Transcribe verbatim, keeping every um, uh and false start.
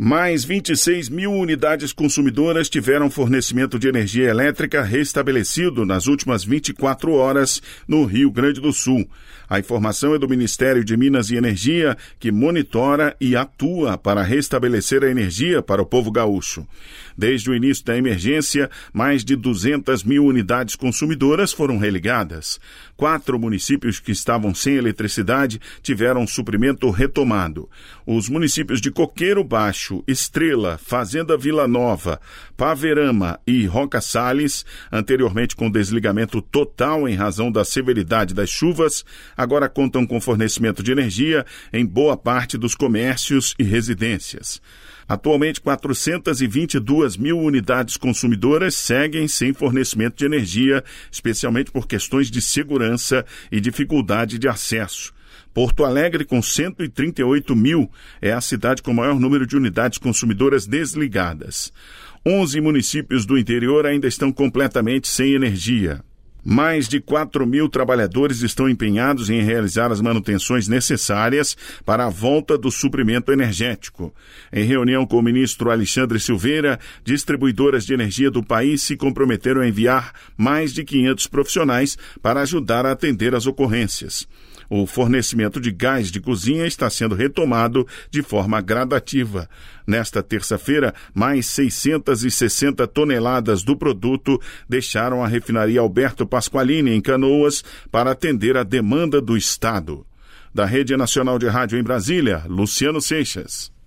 Mais vinte e seis mil unidades consumidoras tiveram fornecimento de energia elétrica restabelecido nas últimas vinte e quatro horas no Rio Grande do Sul. A informação é do Ministério de Minas e Energia, que monitora e atua para restabelecer a energia para o povo gaúcho. Desde o início da emergência, mais de duzentas mil unidades consumidoras foram religadas. Quatro municípios que estavam sem eletricidade tiveram suprimento retomado. Os municípios de Coqueiro Baixo, Estrela, Fazenda Vila Nova, Paverama e Roca Salles, anteriormente com desligamento total em razão da severidade das chuvas, agora contam com fornecimento de energia em boa parte dos comércios e residências. Atualmente, quatrocentas e vinte e duas mil unidades consumidoras seguem sem fornecimento de energia, especialmente por questões de segurança e dificuldade de acesso. Porto Alegre, com cento e trinta e oito mil, é a cidade com o maior número de unidades consumidoras desligadas. onze municípios do interior ainda estão completamente sem energia. Mais de quatro mil trabalhadores estão empenhados em realizar as manutenções necessárias para a volta do suprimento energético. Em reunião com o ministro Alexandre Silveira, distribuidoras de energia do país se comprometeram a enviar mais de quinhentos profissionais para ajudar a atender as ocorrências. O fornecimento de gás de cozinha está sendo retomado de forma gradativa. Nesta terça-feira, mais seiscentas e sessenta toneladas do produto deixaram a refinaria Alberto Pasqualini, em Canoas, para atender a demanda do Estado. Da Rede Nacional de Rádio em Brasília, Luciano Seixas.